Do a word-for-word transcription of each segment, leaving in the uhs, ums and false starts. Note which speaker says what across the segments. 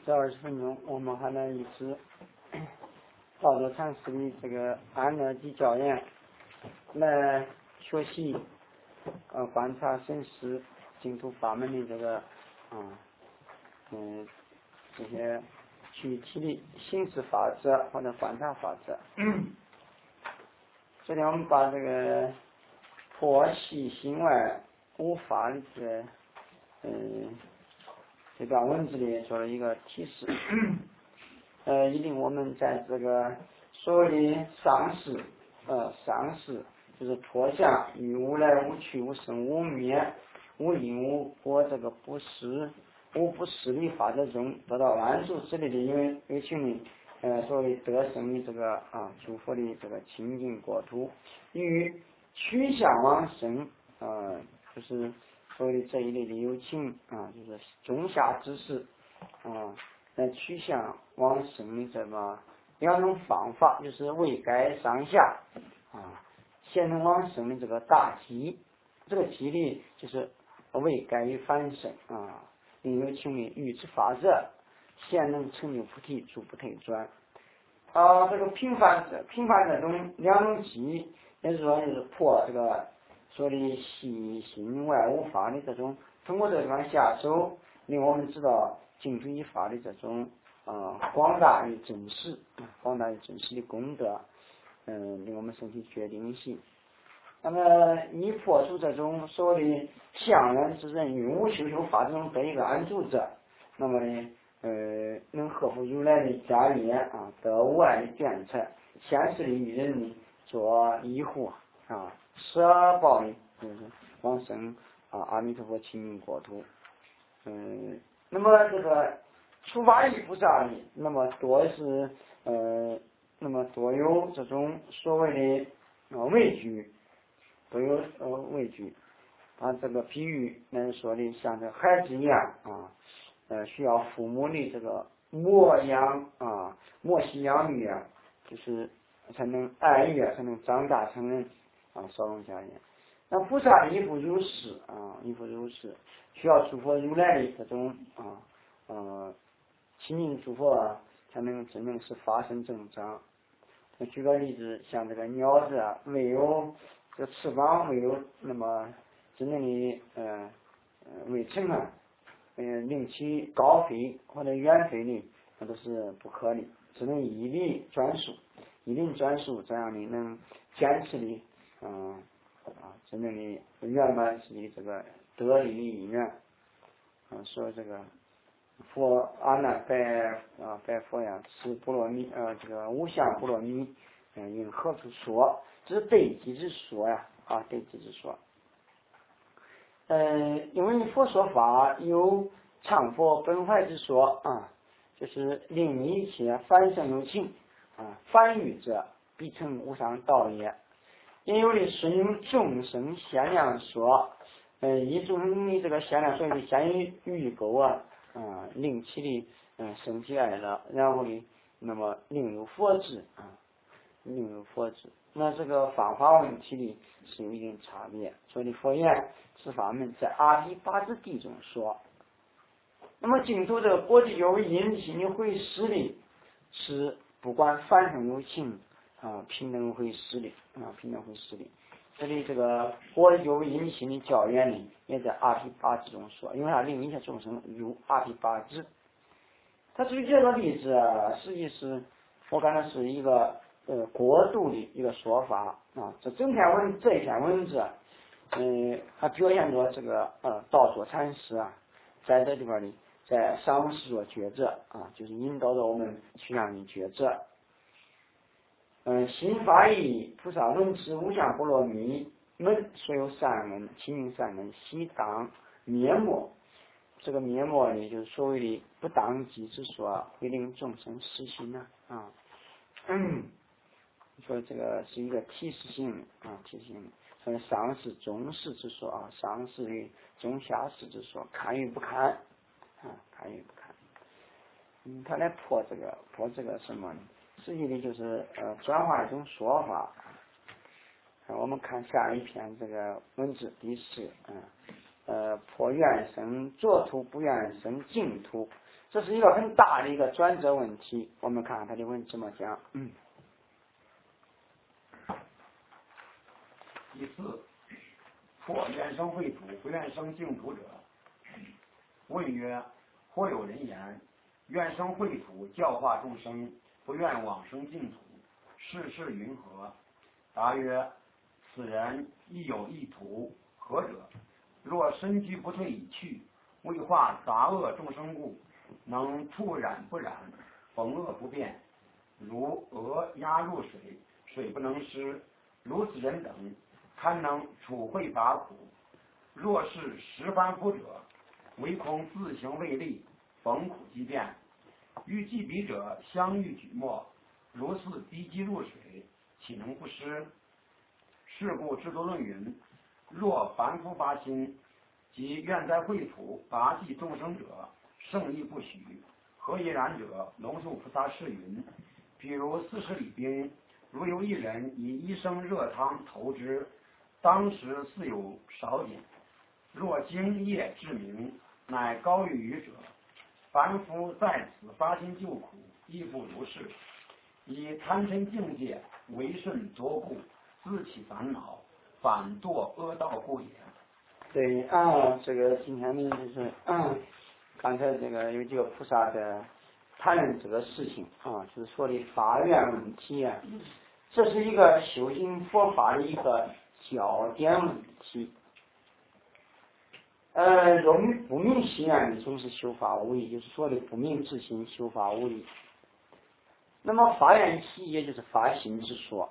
Speaker 1: 这二十分钟，我们还能一直道德禅师的这个安乐及教研来学习呃观察审视净土法门的这个啊嗯这些具体的形式法则或者观察法则。昨天我们把这个破系心外无法的这个嗯这段文字里做了一个提示。呃，一定我们在这个所谓的上世，呃，上世就是脱相与无来无去无生无灭无因无果这个不实无不实的法则中得到安住之类的，因为有请你呃所谓得生的这个啊诸佛的这个清净国土与趋向往生，呃，就是所谓的这一类的有情啊，就是中下之事啊。来趋向往生的这么两种方法，就是位该上下啊，现能往生的这个大机，这个机理就是位该于反生啊，另有情的欲之法则，现能成就菩提，诸不退转。啊，这个平凡者，平凡这种两种机，也就是说就是破这个说的细心外无法的这种，通过这地方下手，令我们知道净土一法的这种呃广大与真实，广大与真实的功德，嗯，令我们身体决定性。那么以破除这种所谓的相缘之人与无修修法这种得一个安住者，那么呢，呃，能合乎如来的家业啊，得无碍的辩策，现实的与人呢做依护啊，舍报的就是往生啊阿弥陀佛清净国土。嗯，那么这个出发于菩萨的，那么多是呃，那么多有这种所谓的呃畏惧，都有呃畏惧。把这个比喻来说的，像这孩子一样啊，呃，需要父母的这个磨养啊，磨习养育啊，就是才能爱育，才能长大成人啊，少龙家业。那菩萨亦复如是啊，亦复如是，需要诸佛如来的这种啊呃亲近诸佛啊，才能真正是发生增长。那举个例子，像这个鸟子啊，没有这翅膀，没有那么真正的呃呃未成啊，嗯、呃，令其高飞或者远飞的，那都是不可的，只能以力转速，以力转速这样的能坚持的，嗯、呃、啊，真正的圆满自己这个得力的意愿，啊，说这个。佛阿难拜啊拜佛呀，是波罗蜜呃这个无相波罗蜜，嗯，应何处说？这是对机之说呀，啊对机之说。呃，因为佛说法有常佛本怀之说啊，就是令一切凡生有情啊，凡欲者必成无上道也。也有的顺应众生限量说，呃，以众生的这个限量所谓的限于欲钩啊。啊，令其的嗯生起爱乐，然后呢，那么另有佛智啊，另有佛智。那这个方法问题呢是有一定差别。所以佛言此法门在阿毗八支地中说。那么净土的国际有因心的会施的，是不管凡生有情啊，平等会施的啊，平等会施的。这里这个国际有因心的教员呢，也在阿毗八支中说，因为它令一切众生入阿毗八支。他举这个例子啊，实际是我感觉是一个呃过度的一个说法啊。这整篇文这一篇文字，嗯、呃，它表现着这个呃道说禅师啊，在这地方呢，在赏识着觉者啊，就是引导着我们去让你觉者。嗯，心发意，菩萨轮持无相波罗蜜门，所有善根清净善根悉当灭没。这个灭没呢，就是所谓的不当机之说，会令众生失心呢啊。嗯，所以这个是一个提示性的啊，提示性的。所以上士中士之说啊，上士与中下士之说，看与不看啊，看与不看。嗯，他来破这个破这个什么呢？实际的就是呃转化一种说法。我们看下一篇这个文字第四，嗯， 呃破愿生作图，不愿生净土，这是一个很大的一个转折问题。我们看看他的文怎么讲。嗯。
Speaker 2: 第四，破愿生秽土，不愿生净土者。问曰：或有人言，愿生秽土，教化众生，不愿往生净土，世事云何？答曰：此人亦有一途，何者？若身居不退以去，为化杂恶众生故，能触染不染，逢恶不变，如鹅鸭入水，水不能湿，如此人等，堪能处秽拔苦。若是十凡夫者，唯恐自行未立，逢苦即变。欲济彼者，相遇举没，如似滴鸡入水，岂能不湿？是故制度论云：若凡夫发心，即愿在秽土拔济众生者，圣意不许。何以然者？龙树菩萨是云：比如四十里冰，如有一人以一升热汤投之，当时似有少碱，若精液至明，乃高于愚者。凡夫在此发心救苦，亦不如是。以贪嗔境界为顺着故，自起烦恼，反堕恶道故也。
Speaker 1: 对啊，这个今天呢就是，嗯，刚才这个有几个菩萨的谈论这个事情啊，就是说的发愿问题啊，这是一个修行佛法的一个焦点问题。呃，若不明心愿的，总是修法无益，就是说的不明之心，修法无益。那么发愿起也就是发心之说，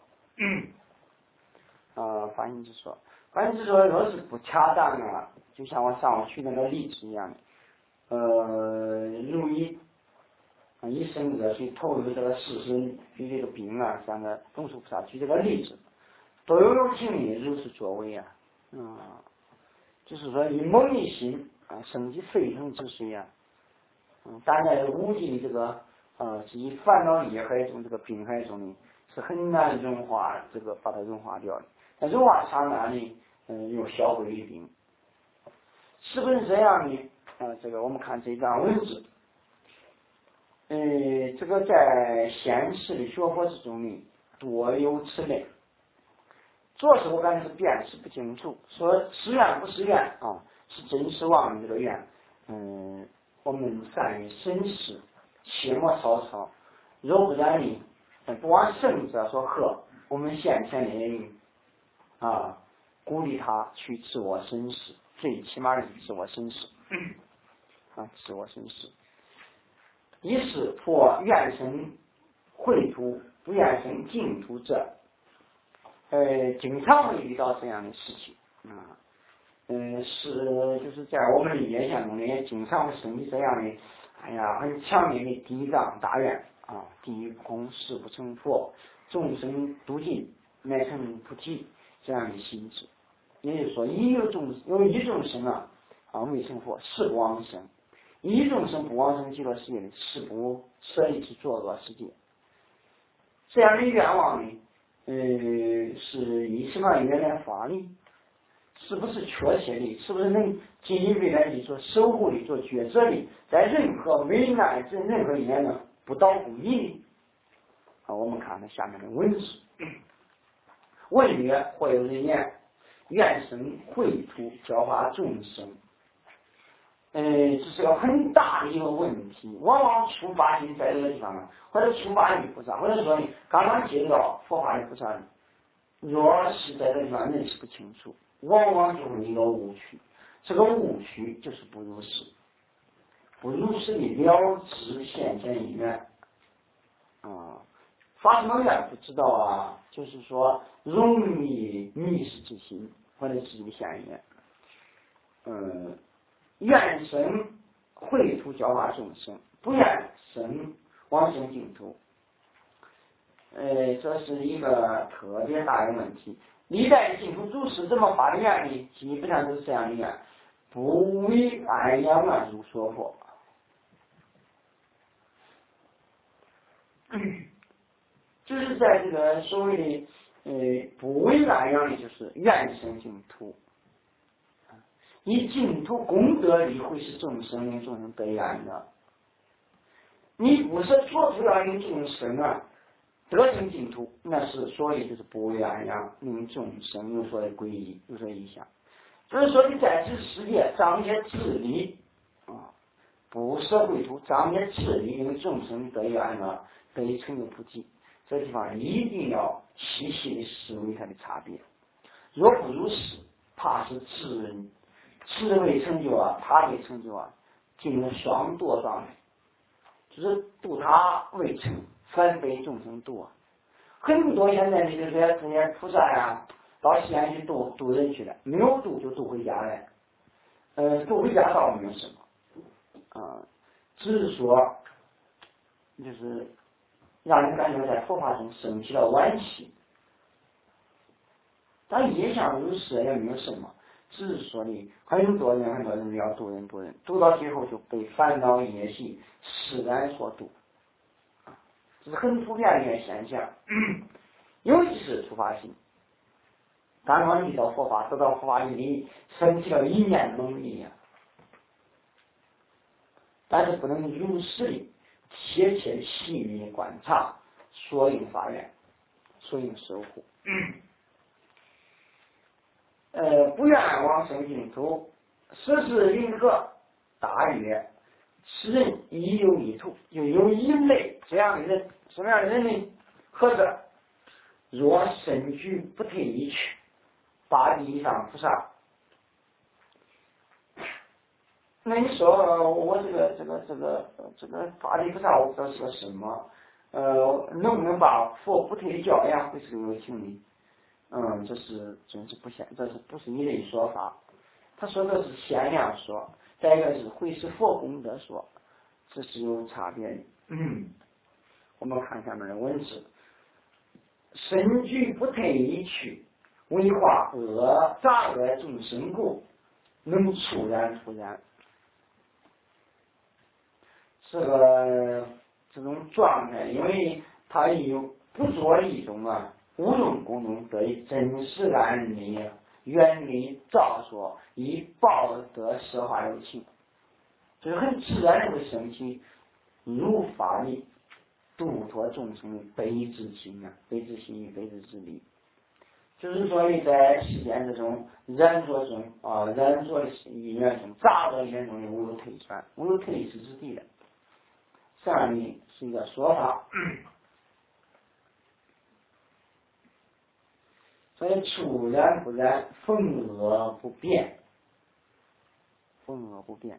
Speaker 1: 啊、呃，发心之说，发心之说若是不恰当啊，就像我上午举那个例子一样，呃，如一啊一身热水投入这个四十比这个冰啊，像个龙树菩萨举这个例子，都有情理如是作为啊，嗯。就是说，以猛一心啊，升起沸腾之水啊，嗯，大家无尽这个呃，是以烦恼业海中这个冰海中呢，是很难融化这个把它融化掉的。那融化刹那呢，嗯，又销毁于冰，是不是这样呢？啊、呃，这个我们看这段文字，呃，这个在现实的学佛之中呢，多有此类。做事我感觉是辨识不清楚，说是愿不是愿啊，是真是妄这个愿，嗯，我们善于审视，切莫草草。若不然呢，不往圣者说和，我们先前的人啊，鼓励他去自我审视，最起码的是自我审视啊，自我审视。一是破愿生秽土，不愿生净土者。呃，经常会遇到这样的事情啊，嗯、呃，是就是在我们的业相中也经常会升起这样的，哎呀，很强烈的地藏大愿啊，地狱不空，誓不成佛，众生度尽，乃成菩提这样的心智。也就是说，一有众有一众生啊啊未成佛，誓不往生；一众生不往生极乐世界的，誓不舍离去作恶世界。这样的愿望呢？呃，是以什么愿来发力？是不是确切的？是不是能进一步来的做守护的、做抉择的，在任何危难、在任何一年呢不倒不移的？啊，我们看看下面的文字。问曰：或有人言，愿生秽土，教化众生。呃，这是个很大的一个问题，往往出发心在这个地方呢，或者出发于菩萨，或者说你刚刚接触到佛法的菩萨，若是在这个地方认识不清楚，往往就会一个误区，这个误区就是不如实，不如实的了知现前因缘啊，发什么愿不知道啊，就是说容易迷失自心或者自己的现缘，嗯。愿生秽土教化众生，不愿生往生净土。呃，这是一个特别大的问题。历代净土祖师怎么发的愿呢？基本上都是这样的愿：不为安养啊，如说佛。就是在这个所谓的呃不为安养的，就是愿生净土。 以净土功德力会使众生令众生得安乐。你不是做出来令众生啊得成净土，那是所谓就是不愿让令众生有所的皈依，有所影响。就是说你在这世界彰显智力啊，不是秽土，彰显智力，令众生得以安乐，得以成就菩提。这地方一定要细细的思维它的差别。若不如是，怕是智人智未成就啊，他未成就啊，进入双堕状态，就是度他未成，反被众生度啊。很多现在这些这些菩萨呀，到西安去度度人去了，没有度就度回家来。呃，度回家倒没有什么，啊、呃，只是说，就是让人感觉在佛法中升起了惋惜。但也想如是也没有什么，只是说的很多人很多人要度人度人，度到最后就被烦恼业习释然所度，这是很普遍的一个现象。尤其是出发心，刚刚遇到佛法，得到佛法以里，升起了一念能力啊，但是不能如实的切切细腻观察，所应发愿，所应守护。呃，不愿往生净土，实是云何大曰：此人亦有一途，又有一类这样的人，什么样的人呢？何者？若身居不退一去，八地上菩萨。那你说我这个这个这个这个八地菩萨，我不知道是个什么？呃，能不能把佛不退的教呀？会是有情呢？嗯，这是真是不现，这是不是你的说法？他说的是限量说，再一个是会是佛功德说，这是有差别的。嗯，我们看下面的文字：身居不退一去，为化恶杂恶众生故，能处然突然。这个这种状态，因为他有不做一种啊。无用功中得以真实安利，远离造作，以报得奢华有情，就是很自然的会升起如法的度脱众生的悲之心啊，悲之心与悲之之力。就是说你在世间这种染作中啊，染作的因缘中，杂作因缘中无有退转，无有退失之地的，这样的是一个说法。所以处然不然，风恶不变，风恶不变。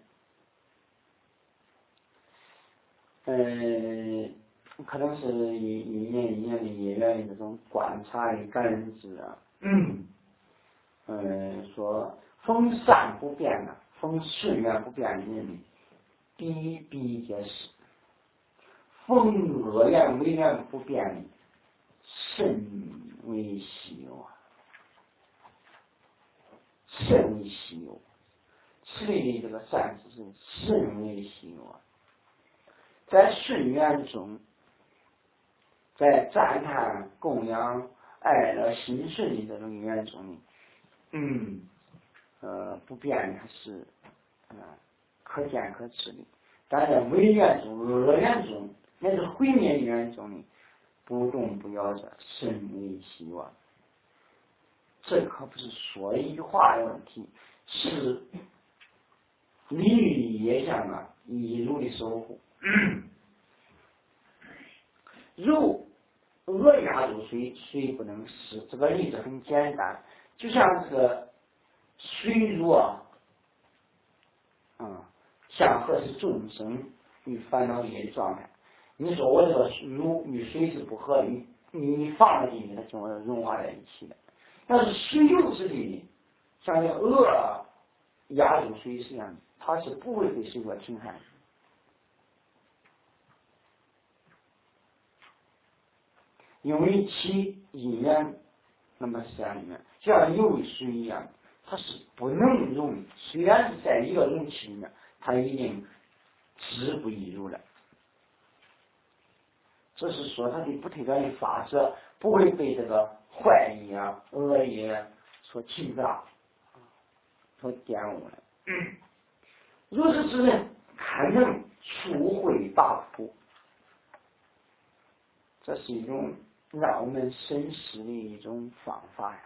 Speaker 1: 嗯，可能是一一年一年的业缘的这种观察的感知啊。嗯，嗯，说风善不变啊，风顺缘不变的人，比比皆是；风恶缘为缘不变的，甚为稀有啊。甚为稀有，此类的这个善知识甚为稀有啊！在顺缘中，在赞叹供养爱乐心顺的这种缘中呢，嗯，呃，不变它是呃可见可知的；但在违缘中、恶缘中，乃至毁灭缘中呢，不动不摇者，甚为稀有啊！这可不是说一句话的问题，是礼于业相啊，一如的守护。如鹅鸭入水，水不能湿。这个例子很简单，就像这个水如啊，嗯，像何是众生与烦恼业的状态？你说我这个如与水是不合的，你你放在进去，它就会融化在一起的。要是水有之力，像那鹅压入水一样，它是不会被水所侵害的。因为其因缘，那么是这样里面，就像有水一样，它是不能溶，虽然是在一个容器里面，它已经止不易入了。这是说它的不退转的法则不会被这个坏业啊、恶业所侵占。 所玷污了。如是之人，堪能除秽拔苦，这是一种让我们审视的一种方法呀。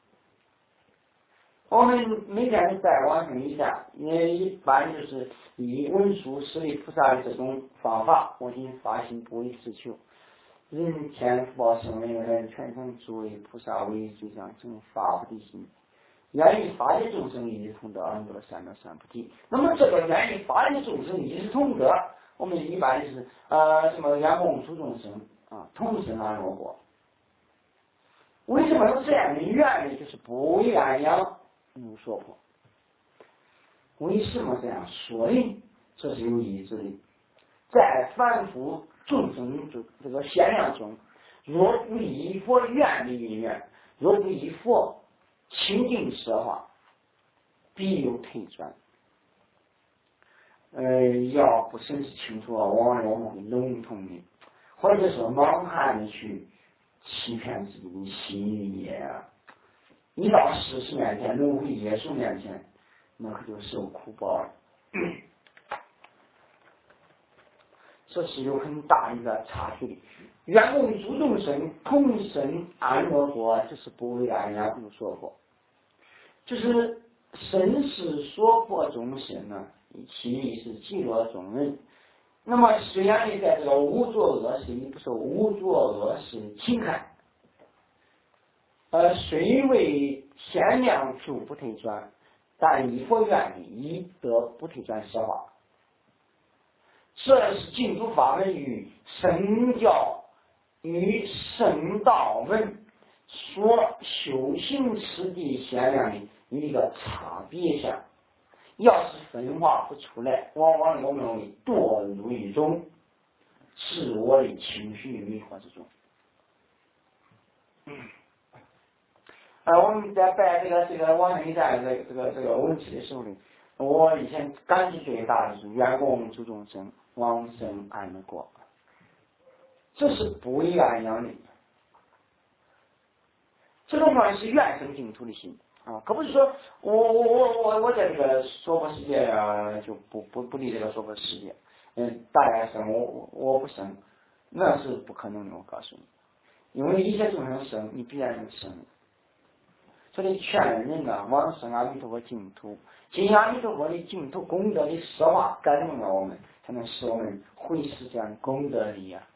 Speaker 1: 我们每天都在往上一下，也一般就是以文殊师利菩萨的这种方法，我今发心不为自求，人天福报生为人，全场诸位菩萨为最上正发菩提心，愿意发的众生一同得安乐三藐三菩提。那么这个愿意发的众生一同得，我们一般是呃什么愿共诸众生啊同生安乐国。为什么有这样的愿呢？就是不为安养无所破。为什么这样说呢？这是有意志的。在凡夫众生中这个限量中，若不依佛愿的因缘，若不依佛清净奢华，必有退转。呃，要不审视清楚，往往我们会笼统的，或者说莽汉的去欺骗自己的心意啊。一到事实面前，轮回耶稣面前，那可就受苦报了。这是有很大一个差距的。愿共诸众生同生安乐国，这是不为安养无所破。就是身世所迫众生呢，其意是极乐众人。那么虽然你在这个无作恶事，你不受无作恶事侵害，呃，虽为限量住不退转，但依佛愿力，亦得不退转奢华。这是净土法门与圣教与圣道门所修行次第限量的一个差别下。要是分化不出来，往往我们会堕入一种自我的情绪迷惑之中。嗯，呃，我们在摆这个这个往生一代这个这个这个问题的时候呢，我以前感触最大的是愿共诸众生往生安乐国，这是不为安养的，这种呢是愿生净土的心啊，可不是说我我我我我在这个娑婆世界啊就不不不离这个娑婆世界，嗯，大家生我我我不生，那是不可能的，我告诉你，因为一切众生生，你必然能生。所以劝人啊，往生阿弥陀佛净土，尽阿弥陀佛的净土功德的奢华感动了我们，才能使我们回施这样功德力啊。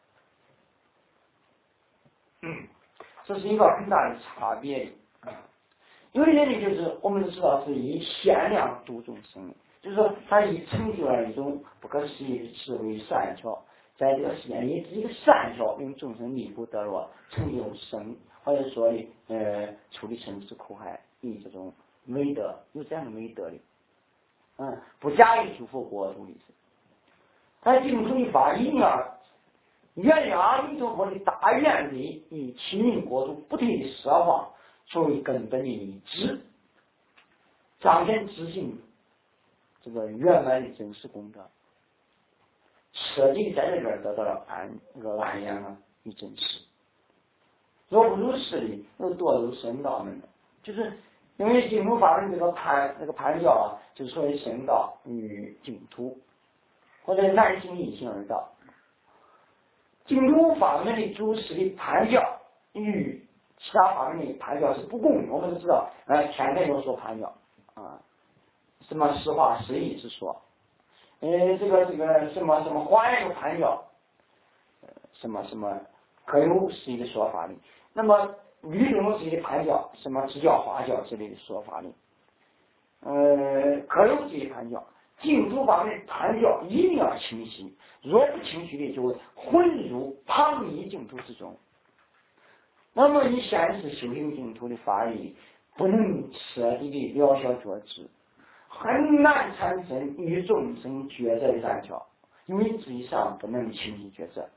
Speaker 1: 嗯，这是一个很大的差别啊。有的人呢，就是我们知道是以限量度众生，就是说他已成就了一种不可思议的智慧善巧，在这个世间以一个善巧令众生离苦得乐，成就生。或者说的呃处理生死苦海，以这种美德，有这样的美德的，嗯，不假于诸佛国土的是。但净土的法一定要原谅阿弥陀佛的大愿力，以亲民国土不退的奢华作为根本的一致，彰显自信这个圆满的真实功德，彻底在这边得到了安那个安养啊与真实。若不如是的，又堕入圣道门的，就是因为净土法门这个判那个判教啊，就是所谓圣道与净土，或者难行异行而道。净土法门的主持的判教与其他法门的判教是不共的。我们都知道，呃，天台有说判教啊，什么实话实义之说，呃，这个这个什么什么华严有判教，呃，什么什么可有是一个说法的。那么律宗是一个判教，什么支教华教之类的说法的，呃，可有这些判教。净土法门判教一定要清晰，若不清晰的就会混入旁离净土之中。那么你现实修行净土的法理，不能彻底的了晓觉知，很难产生与众生抉择的善巧，因为自己上不能清晰抉择。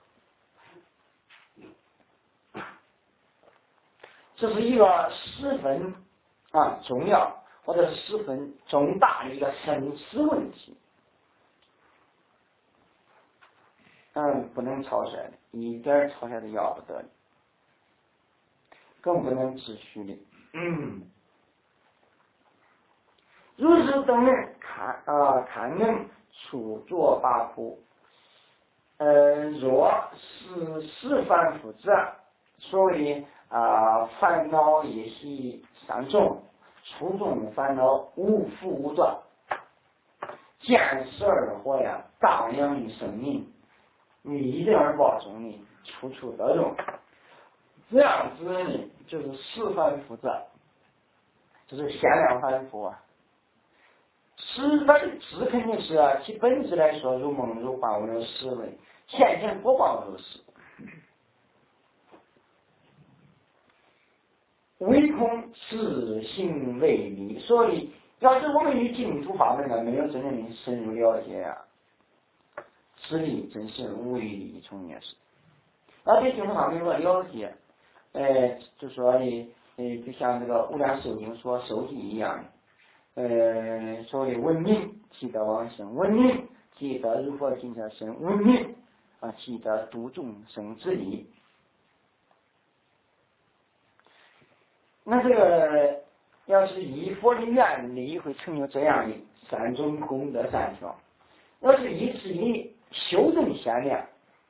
Speaker 1: 这是一个十分啊重要或者是十分重大的一个生死问题，嗯，不能超甩的，一点超甩都要不得的，更不能自虚的。嗯， 如是等人看啊、呃，看能处作八苦。呃，若是十凡夫者，所谓啊、呃、烦恼业系三种，初中烦恼无福无断，见十二火呀，荡漾生命，逆人而报众呢，处处得用。这样子呢，就是十凡夫者，就是限量凡夫啊。十它的质肯定是啊，其本质来说，如梦如幻，无有实味，现前果报如是。唯恐自行为理，所以要是我们与净土法门呢没有真正的深入了解啊，此理真是无为理从也是。要对净土法门有个了解，呃，就说的呃，就像这个无量寿经所受记一样，呃，所谓闻名即得往生，闻名即得如佛金色身，闻名啊即得度众生之理。那这个要是依佛的愿力，会成就这样的三种功德三条。要是依自己修正限量，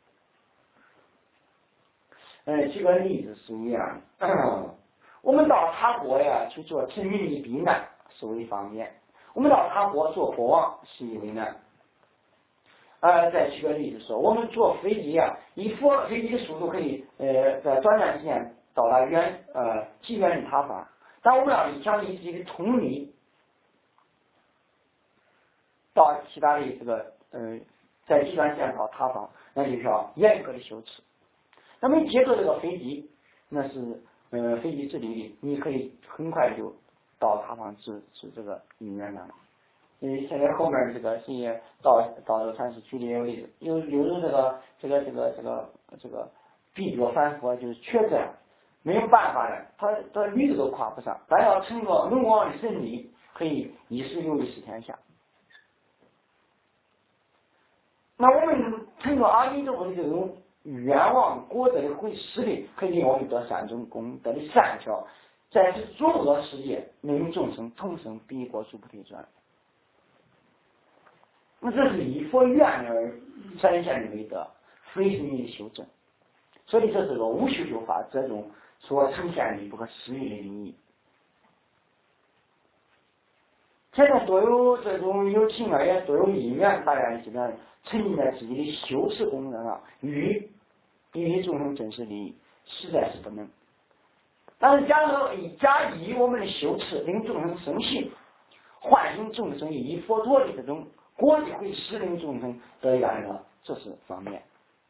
Speaker 1: 呃，举个例子是一样的。嗯、我们到他国呀去做臣民的避难是为方便，我们到他国做国王是因为难。呃，再举个例子说，我们坐飞机啊，以佛飞机的速度可以呃在短暂时间到达远呃极远的他方，但我们要想以这个通力到其他的这个呃在极短时间到他方，那就需要严格的修持。那么借助这个飞机，那是呃飞机之力的，你可以很快就到他方至至这个云远了。嗯，现在后面这个是也到到这个禅师举例有例子，有有的这个这个这个这个这个必作凡夫，就是缺这样，没有办法的，他他驴子都跨不上，但要乘着龙王的神力，可以一时游历十天下。那我们乘着阿弥陀佛的这种愿望果德的回施力，可以令我们得三种功德的三条，在这作恶世界，令众生同生彼国诸菩提转。那这是依佛愿而展现的为德，非是你的修正。所以这是个无修修法这种所呈现的不可思议的利益。现在所有这种有情啊，也都有因缘，大家基本上沉浸在自己的修持功能上，与与众生真实利益，实在是不能。但是假如假以我们的修持令众生生信，唤醒众生以佛陀的这种果地会使令众生得圆了，这是方面。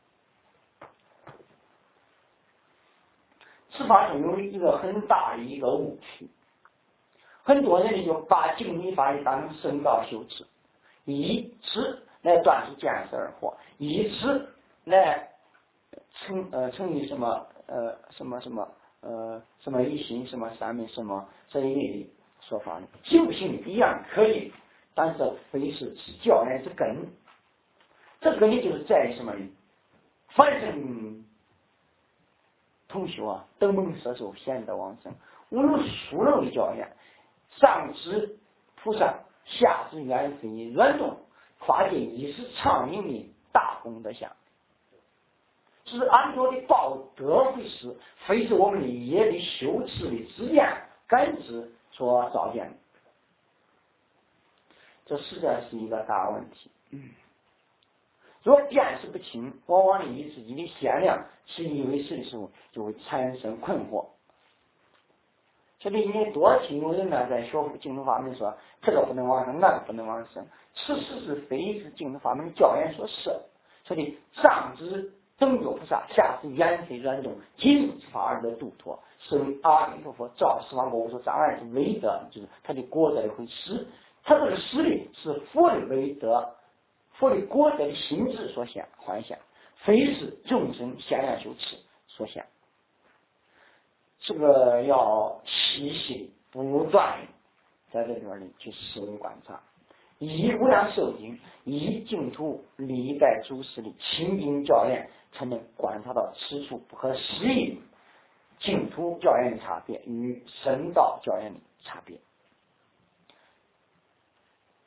Speaker 1: 此法中有一个很大的一个误区，很多人就把净理法当成圣道修持，以此来断除见识而惑，以此来成呃成为什么呃什么什么呃什么一心什么三昧什么这一类的说法呢？行不行一样可以，但是非是教来之根。这根本就是在于什么呢？凡生同修啊，登蒙摄受，贤德往生，无有殊漏的教言，上至菩萨，下至远飞软动，发现一时畅明的大功德相。是安卓的报德会使，非是我们的业的修持的知见感知所造见的，这实在是一个大问题。嗯，若辨识不清，往往以自己的限量其以为是的时候，就会产生困惑。所以你多听有人呢在学净土法门说这个不能往生，那个不能往生，此事是非是净土法门教言所设。所以上至等觉菩萨，下至远飞软动，尽入此法而得度脱，是为阿弥陀佛照十方无所障碍之为德，就是他的果德的会施。他这个施力是佛的为德，佛的果德的心智所现幻现，非是众生限量修持所现。这个要细细不断在这里边里去思维观察，以无量寿经，以净土历代祖师的清净教言，才能观察到此处不可思议净土教言的差别与神道教言的差别。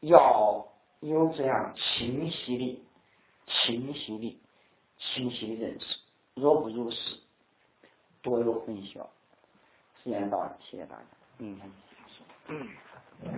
Speaker 1: 要有这样清晰的、清晰的、清晰的认识。若不如是，多有混淆。时间到了，谢谢大家。嗯。